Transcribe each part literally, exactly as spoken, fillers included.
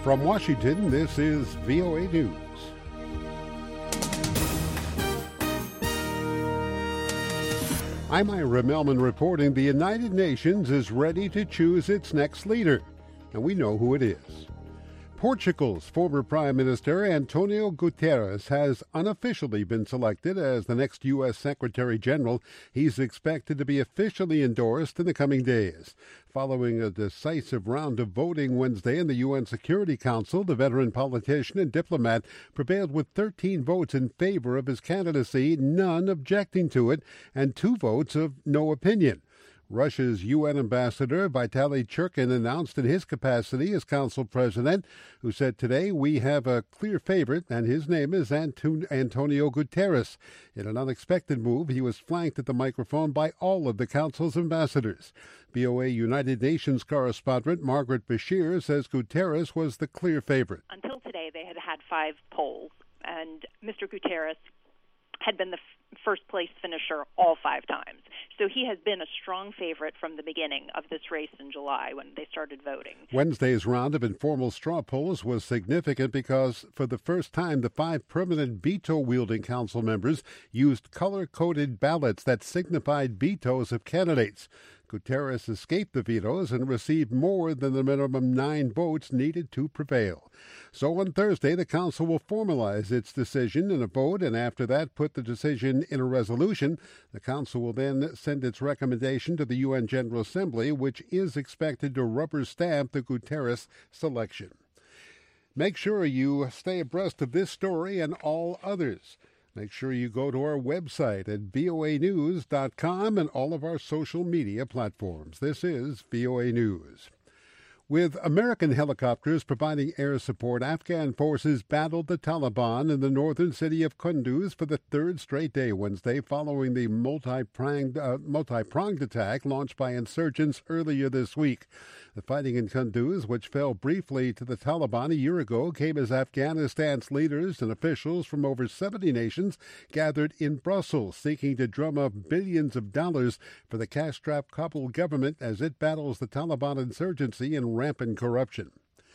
From Washington, this is V O A News. I'm Ira Melman reporting the United Nations is ready to choose its next leader, and we know who it is. Portugal's former Prime Minister Antonio Guterres has unofficially been selected as the next U S Secretary General. He's expected to be officially endorsed in the coming days. Following a decisive round of voting Wednesday in the U N Security Council, the veteran politician and diplomat prevailed with thirteen votes in favor of his candidacy, none objecting to it, and two votes of no opinion. Russia's U N ambassador Vitaly Churkin announced in his capacity as council president, who said today, "We have a clear favorite, and his name is Anton- Antonio Guterres." In an unexpected move, he was flanked at the microphone by all of the council's ambassadors. V O A United Nations correspondent Margaret Bashir says Guterres was the clear favorite. Until today, they had had five polls, and Mister Guterres had been the f- first-place finisher all five times. So he has been a strong favorite from the beginning of this race in July when they started voting. Wednesday's round of informal straw polls was significant because for the first time, the five permanent veto-wielding council members used color-coded ballots that signified vetoes of candidates. Guterres escaped the vetoes and received more than the minimum nine votes needed to prevail. So on Thursday, the council will formalize its decision in a vote, and after that, put the decision in a resolution. The council will then send its recommendation to the U N General Assembly, which is expected to rubber stamp the Guterres selection. Make sure you stay abreast of this story and all others. Make sure you go to our website at V O A news dot com and all of our social media platforms. This is V O A News. With American helicopters providing air support, Afghan forces battled the Taliban in the northern city of Kunduz for the third straight day Wednesday, following the multi-pronged, uh, multi-pronged attack launched by insurgents earlier this week. The fighting in Kunduz, which fell briefly to the Taliban a year ago, came as Afghanistan's leaders and officials from over seventy nations gathered in Brussels, seeking to drum up billions of dollars for the cash-strapped Kabul government as it battles the Taliban insurgency and rampant corruption.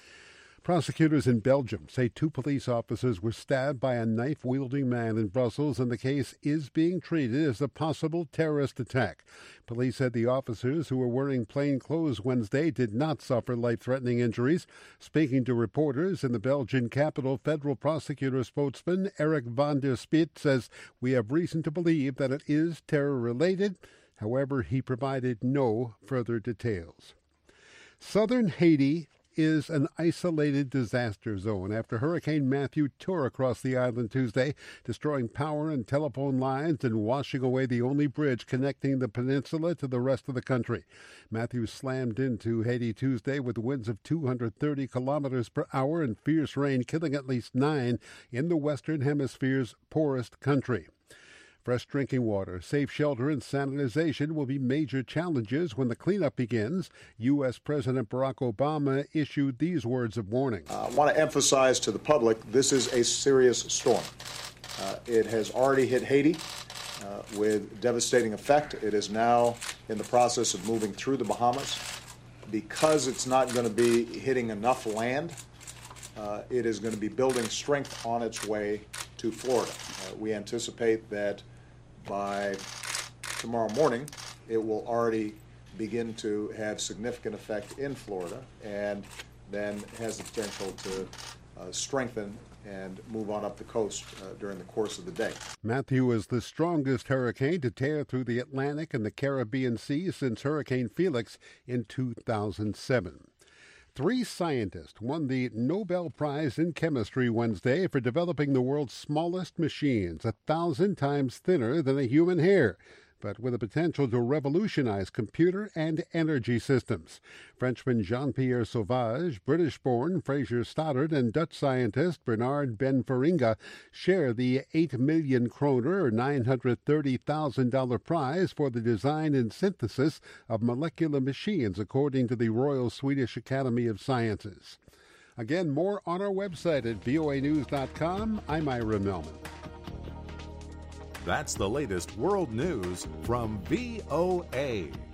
Prosecutors in Belgium say two police officers were stabbed by a knife-wielding man in Brussels, and the case is being treated as a possible terrorist attack. Police said the officers, who were wearing plain clothes Wednesday, did not suffer life-threatening injuries. Speaking to reporters in the Belgian capital, federal prosecutor spokesman Eric van der Spit says, "We have reason to believe that it is terror-related." However, he provided no further details. Southern Haiti is an isolated disaster zone after Hurricane Matthew tore across the island Tuesday, destroying power and telephone lines and washing away the only bridge connecting the peninsula to the rest of the country. Matthew slammed into Haiti Tuesday with winds of two hundred thirty kilometers per hour and fierce rain, killing at least nine in the Western Hemisphere's poorest country. Fresh drinking water, safe shelter, and sanitization will be major challenges when the cleanup begins. U S. President Barack Obama issued these words of warning. Uh, I want to emphasize to the public, this is a serious storm. Uh, it has already hit Haiti uh, with devastating effect. It is now in the process of moving through the Bahamas. Because it's not going to be hitting enough land, uh, it is going to be building strength on its way to Florida. Uh, we anticipate that by tomorrow morning, it will already begin to have significant effect in Florida, and then has the potential to uh, strengthen and move on up the coast uh, during the course of the day. Matthew is the strongest hurricane to tear through the Atlantic and the Caribbean Sea since Hurricane Felix in two thousand seven. Three scientists won the Nobel Prize in Chemistry Wednesday for developing the world's smallest machines, a thousand times thinner than a human hair, but with the potential to revolutionize computer and energy systems. Frenchman Jean-Pierre Sauvage, British-born Fraser Stoddart, and Dutch scientist Bernard Ben Feringa share the eight million kroner, or nine hundred thirty thousand dollars prize for the design and synthesis of molecular machines, according to the Royal Swedish Academy of Sciences. Again, more on our website at V O A news dot com. I'm Ira Melman. That's the latest world news from V O A.